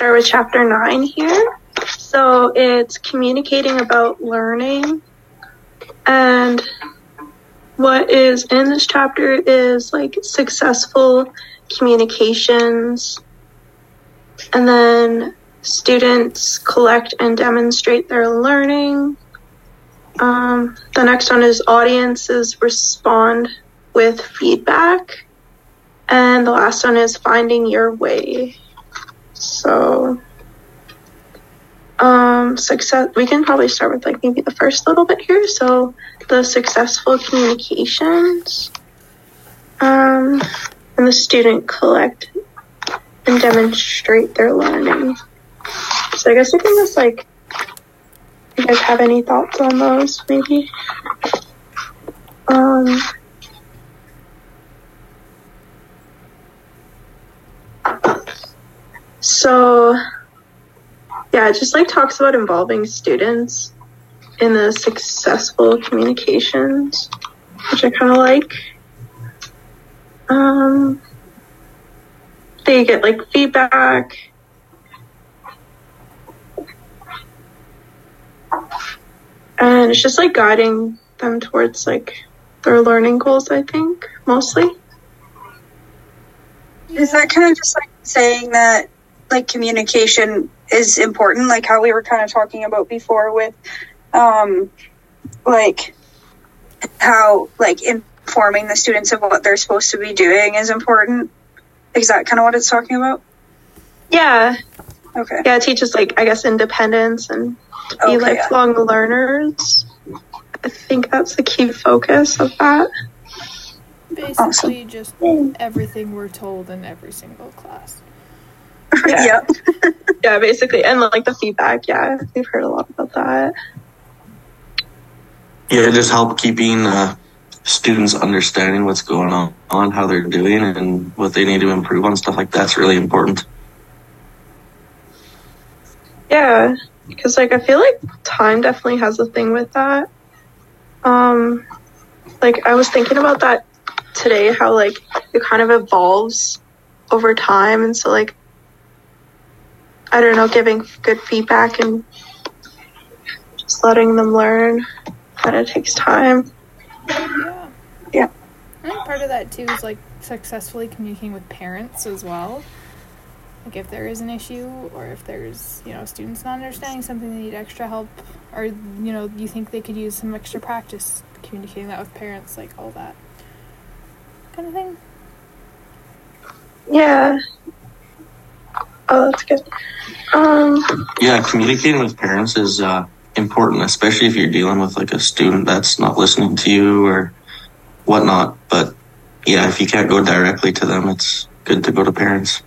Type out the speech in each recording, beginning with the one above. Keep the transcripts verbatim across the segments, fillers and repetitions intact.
start with chapter nine here. So it's communicating about learning. And what is in this chapter is like successful communications. And then students collect and demonstrate their learning. Um, the next one is audiences respond with feedback. And the last one is finding your way. So, um, success, we can probably start with like maybe the first little bit here. So the successful communications, um, and the student collect and demonstrate their learning. So I guess we can just like, you guys have any thoughts on those maybe? Um, So, yeah, it just like talks about involving students in the successful communications, which I kind of like. Um, they get like feedback. And it's just like guiding them towards like their learning goals, I think, mostly. Is that kind of just like saying that like communication is important, like how we were kind of talking about before with um like how like informing the students of what they're supposed to be doing is important? Is that kind of what it's talking about? Yeah. Okay. Yeah, it teaches like I guess independence and to be Okay, lifelong yeah. learners. I think that's the key focus of that. Basically awesome. Just everything we're told in every single class. Yeah. Yeah. Yeah, basically. And like the feedback, yeah, we've heard a lot about that. Yeah, just help keeping uh, students understanding what's going on, on, how they're doing and what they need to improve on, stuff like that's really important. Yeah, because like I feel like time definitely has a thing with that. Um, like I was thinking about that today, how like it kind of evolves over time, and so like I don't know, giving good feedback and just letting them learn that it takes time. Yeah. Yeah. I think part of that too is like successfully communicating with parents as well. Like if there is an issue or if there's, you know, students not understanding something, they need extra help, or, you know, you think they could use some extra practice communicating that with parents, like all that kind of thing. Yeah. Oh, that's good. Um, yeah, communicating with parents is uh, important, especially if you're dealing with like a student that's not listening to you or whatnot. But yeah, if you can't go directly to them, it's good to go to parents.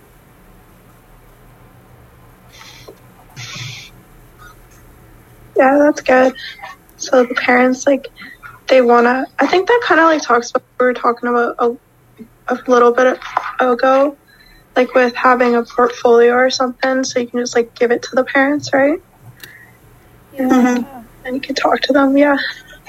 Yeah, that's good. So the parents, like, they want to, I think that kind of like talks about what we were talking about a, a little bit ago, like with having a portfolio or something, so you can just like give it to the parents, right? Yeah. Mm-hmm. And you can talk to them, yeah.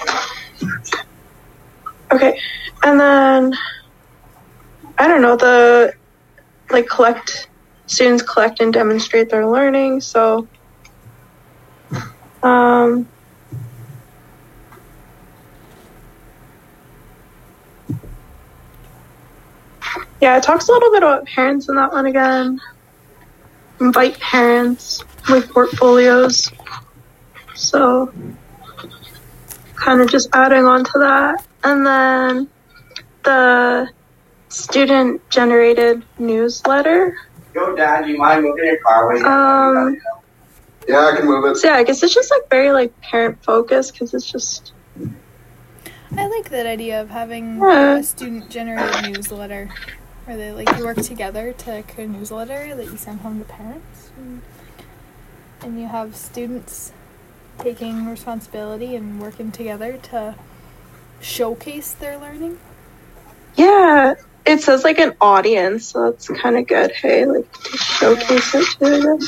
Okay, and then, I don't know, the, like, collect, students collect and demonstrate their learning, so, um, yeah, it talks a little bit about parents in that one again. Invite parents with portfolios. So, kind of just adding on to that. And then the student-generated newsletter. Yo, Dad, do you mind moving your car away? Um, yeah, I can move it. So, yeah, I guess it's just, like, very, like, parent-focused, because it's just... I like that idea of having Yeah. a student-generated newsletter, where they, like, you work together to create a newsletter that you send home to parents, and, and you have students taking responsibility and working together to showcase their learning. Yeah, it says, like, an audience, so that's kind of good, hey? Like, to showcase it to them.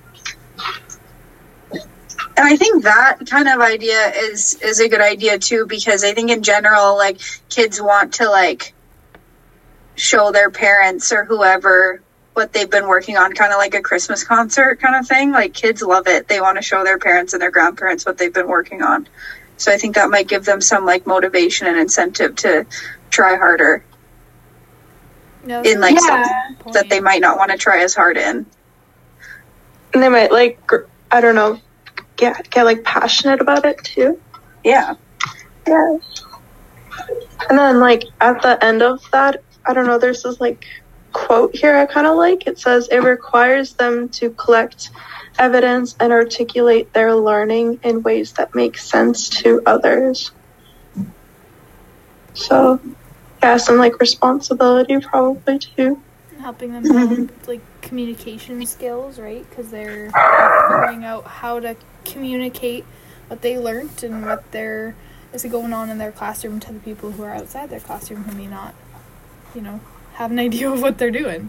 And I think that kind of idea is is a good idea too, because I think in general, like, kids want to like show their parents or whoever what they've been working on, kind of like a Christmas concert kind of thing. Like, kids love it. They want to show their parents and their grandparents what they've been working on. So I think that might give them some like motivation and incentive to try harder No, in like Yeah. something that they might not want to try as hard in. And they might like, gr- I don't know, get get like passionate about it too. Yeah. Yeah. And then like at the end of that, I don't know, there's this like quote here I kind of like. It says, it requires them to collect evidence and articulate their learning in ways that make sense to others. So, yeah, some like responsibility probably too. helping them develop like communication skills, right? Because they're figuring out how to communicate what they learned and what they're is going on in their classroom to the people who are outside their classroom who may not, you know, have an idea of what they're doing.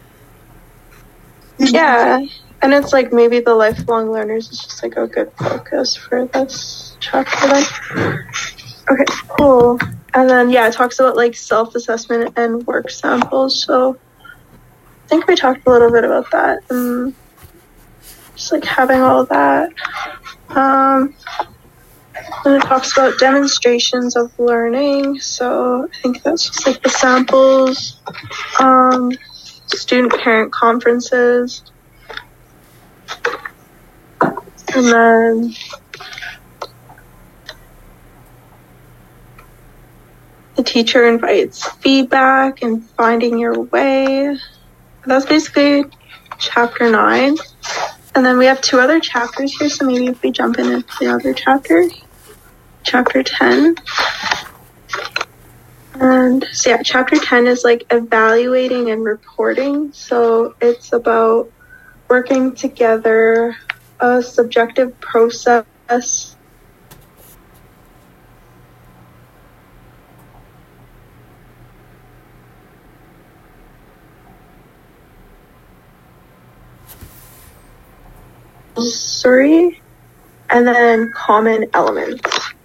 Yeah, and it's like maybe the lifelong learners is just like a good focus for this chapter then. Okay, cool. And then, yeah, it talks about like self-assessment and work samples. So I think we talked a little bit about that. And just like having all of that. Um, and it talks about demonstrations of learning. So I think that's just like the samples. Um, student parent conferences. And then the teacher invites feedback and finding your way. That's basically chapter nine. And then we have two other chapters here, so maybe if we jump into the other chapter, chapter ten. And so yeah, chapter ten is like evaluating and reporting. So it's about working together, a subjective process. Sorry, and then common elements.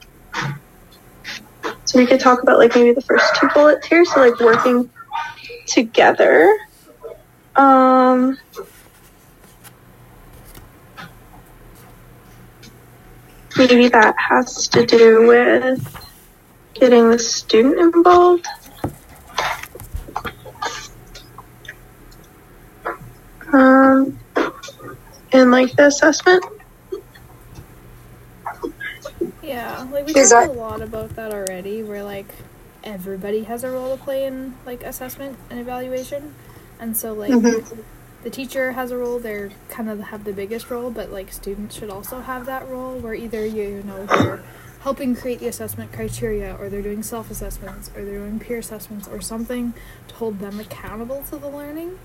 So we could talk about like maybe the first two bullets here. So like working together. Um, maybe that has to do with getting the student involved. Um, and like the assessment. Yeah, like we Is talked that- a lot about that already, where like everybody has a role to play in like assessment and evaluation, and so like Mhm. the teacher has a role; they're kind of have the biggest role, but like students should also have that role, where either you, you know they're helping create the assessment criteria, or they're doing self-assessments, or they're doing peer assessments, or something to hold them accountable to the learning.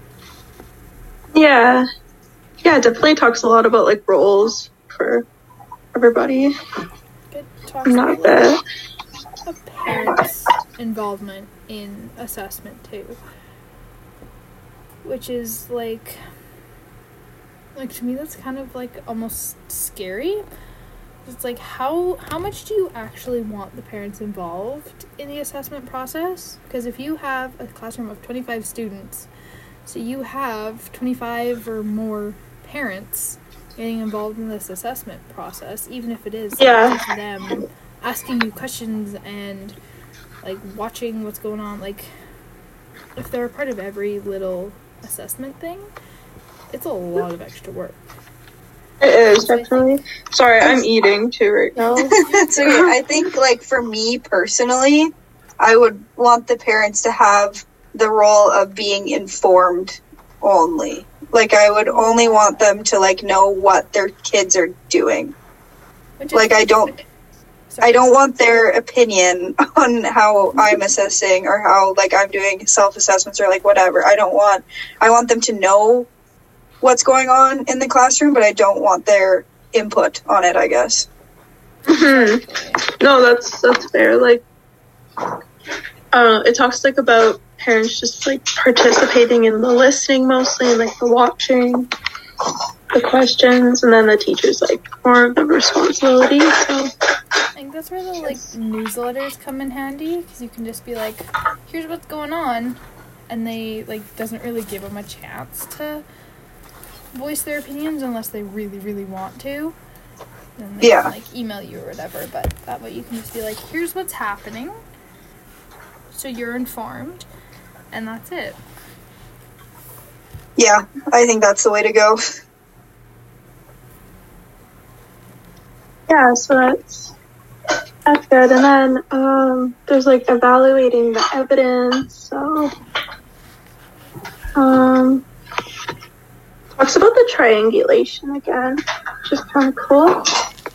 Yeah. Yeah, it definitely talks a lot about like roles for everybody. It talks Not about that. a parent's involvement in assessment too, which is like like to me that's kind of like almost scary. It's like how how much do you actually want the parents involved in the assessment process? Because if you have a classroom of twenty-five students, so you have twenty-five or more parents getting involved in this assessment process, even if it is Yeah. just them asking you questions and like watching what's going on. Like if they're a part of every little assessment thing, it's a lot of extra work. It is definitely. Sorry, I'm eating too right now. That's okay. I think, like, for me personally, I would want the parents to have the role of being informed only. Like, I would only want them to, like, know what their kids are doing. Which is- Like, I don't, Sorry. I don't want their opinion on how I'm assessing or how, like, I'm doing self-assessments or, like, whatever. I don't want, I want them to know what's going on in the classroom, but I don't want their input on it, I guess. Mhm. No, that's that's fair. Like, uh, it talks like about parents just like participating in the listening mostly, and like the watching, the questions, and then the teachers like more of the responsibility. So I think that's where the like newsletters come in handy, because you can just be like, here's what's going on, and they, like, doesn't really give them a chance to voice their opinions unless they really, really want to. And they Yeah. can, like, email you or whatever, but that way you can just be like, here's what's happening, so you're informed, and that's it. Yeah, I think that's the way to go. Yeah, so that's that's good. And then um, there's like evaluating the evidence. So um, talks about the triangulation again, which is kind of cool.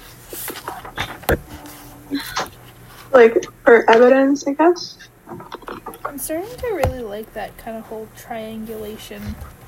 Like for evidence, I guess. I'm starting to really like that kind of whole triangulation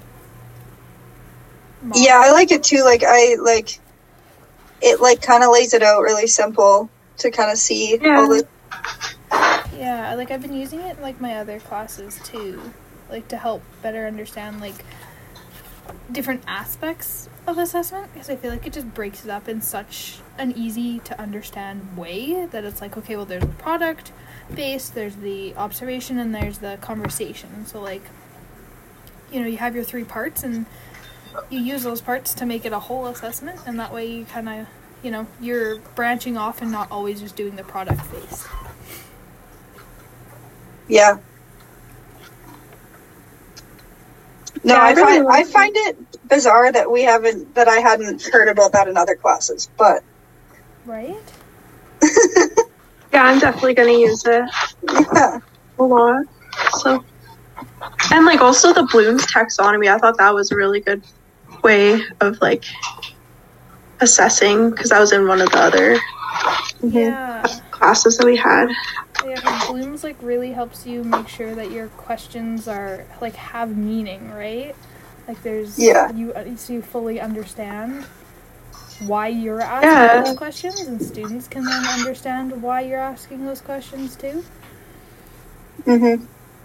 model. Yeah, I like it too. Like, I, like, it, like, kind of lays it out really simple to kind of see Yeah. all the... Yeah, like, I've been using it in, like, my other classes, too. Like, to help better understand, like, different aspects of assessment. Because I feel like it just breaks it up in such an easy-to-understand way that it's like, okay, well, there's the product base, there's the observation, and there's the conversation. So, like, you know, you have your three parts, and you use those parts to make it a whole assessment, and that way you kind of, you know, you're branching off and not always just doing the product base. Yeah. No, Yeah, I I really find I like find it bizarre that we haven't that I hadn't heard about that in other classes, but Right? Yeah, I'm definitely gonna use it yeah, a lot. So, and like also the Bloom's taxonomy, I thought that was a really good way of like assessing, because that was in one of the other Yeah. classes that we had. Yeah, 'cause Bloom's, like, really helps you make sure that your questions are, like, have meaning, right? Like, there's... Yeah. You, uh, so you fully understand why you're asking Yeah. those questions, and students can then understand why you're asking those questions, too. mhm,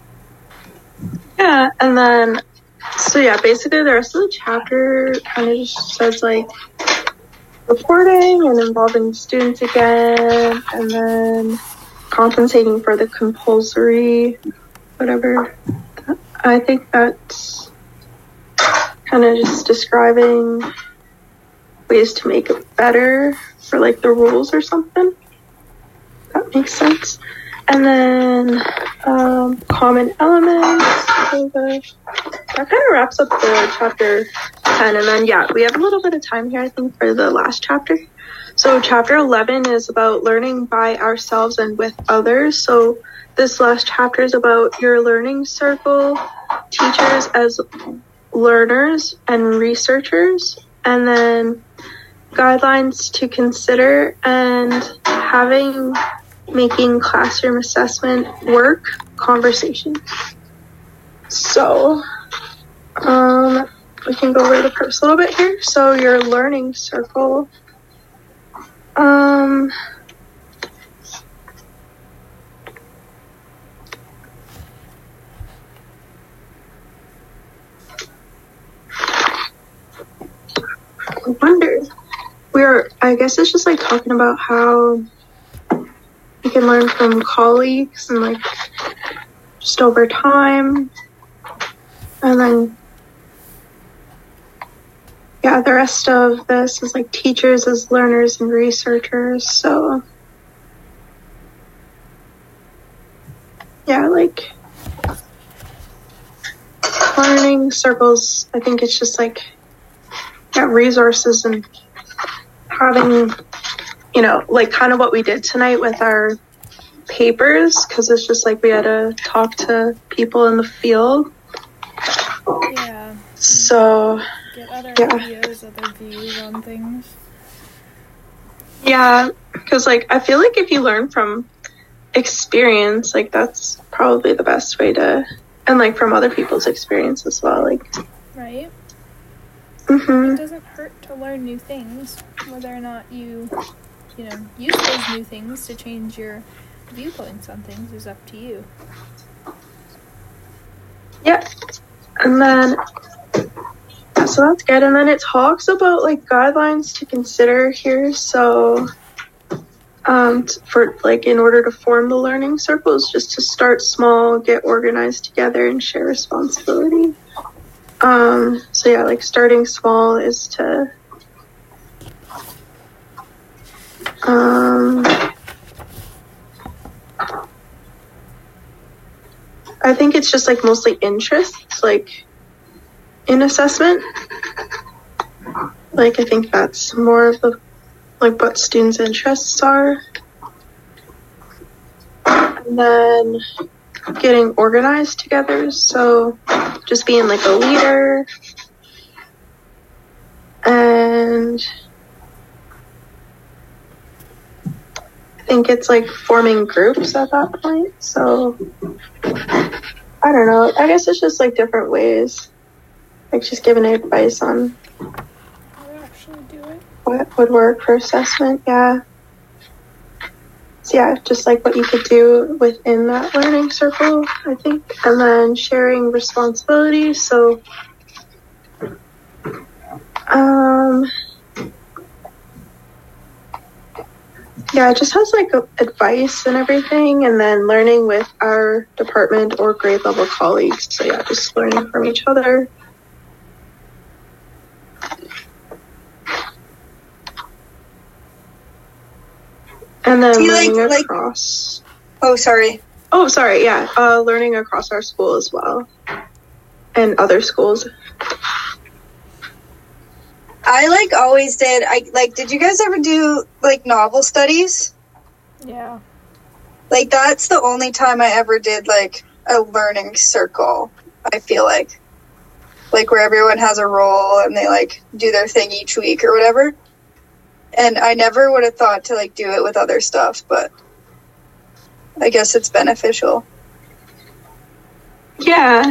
Yeah, and then, so yeah, basically the rest of the chapter kind of just says like reporting and involving students again, and then compensating for the compulsory, whatever. I think that's kind of just describing ways to make it better for like the rules or something. That makes sense. And then um, common elements. So the, that kind of wraps up the chapter ten. And then, yeah, we have a little bit of time here, I think, for the last chapter. So chapter eleven is about learning by ourselves and with others. So this last chapter is about your learning circle, teachers as learners and researchers, and then guidelines to consider, and having making classroom assessment work conversation. So um, we can go over the first little bit here. So your learning circle. Um, I wonder. We're, I guess it's just like talking about how you can learn from colleagues and like just over time. And then, yeah, the rest of this is like teachers as learners and researchers. So, yeah, like learning circles, I think it's just like, yeah, resources and having, you know, like kind of what we did tonight with our papers, because it's just like we had to talk to people in the field. Yeah. So, Get other Yeah. ideas, other views on things. yeah, because like I feel like if you learn from experience, like that's probably the best way to, and like from other people's experience as well. Like, Right? mm-hmm. It doesn't hurt to learn new things, whether or not you, you know, use those new things to change your viewpoints on things is up to you. Yeah. And then, so that's good. And then it talks about like guidelines to consider here. So, um, for like in order to form the learning circles, just to start small, get organized together, and share responsibility. Um, so yeah, like starting small is to um, I think it's just like mostly interests, like in assessment. Like I think that's more of the like what students' interests are. And then getting organized together, so just being like a leader. And I think it's like forming groups at that point. So I don't know. I guess it's just like different ways. Like just giving advice on what would work for assessment, yeah. So yeah, just like what you could do within that learning circle, I think. And then sharing responsibilities. So, um, yeah, it just has like a, advice and everything. And then learning with our department or grade level colleagues. So yeah, just learning from each other. And then learning like, across. Like, oh, sorry. Oh, sorry. Yeah, uh, learning across our school as well, and other schools. I like always did. I like. Did you guys ever do like novel studies? Yeah. Like that's the only time I ever did like a learning circle. I feel like, like where everyone has a role and they like do their thing each week or whatever. And I never would have thought to, like, do it with other stuff, but I guess it's beneficial. Yeah.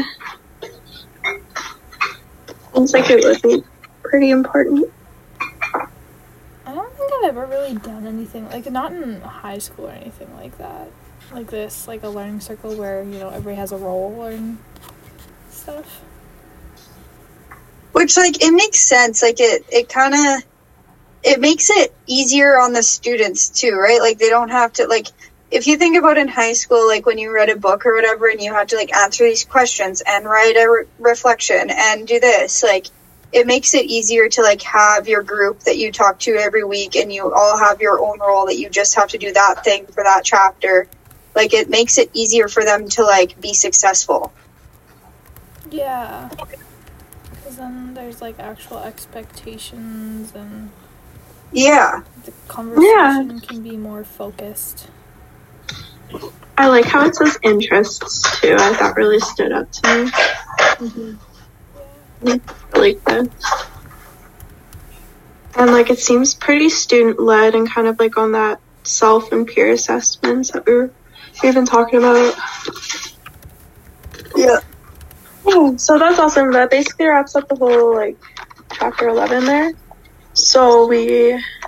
Seems like it would be pretty important. I don't think I've ever really done anything, like, not in high school or anything like that. Like this, like a learning circle where, you know, everybody has a role and stuff. Which, like, it makes sense. Like, it, it kind of... It makes it easier on the students too, right? Like they don't have to like, if you think about in high school, like when you read a book or whatever and you had to like answer these questions and write a re- reflection and do this, like it makes it easier to like have your group that you talk to every week and you all have your own role that you just have to do that thing for that chapter. Like it makes it easier for them to like be successful. Yeah. Because then there's like actual expectations and yeah, the conversation yeah. can be more focused. I like how it says interests too. I that really stood up to me. Mm-hmm. Yeah. I like that. And like it seems pretty student led and kind of like on that self and peer assessments that we were we've been talking about. Yeah. Yeah. So that's awesome. That basically wraps up the whole like chapter eleven there. So we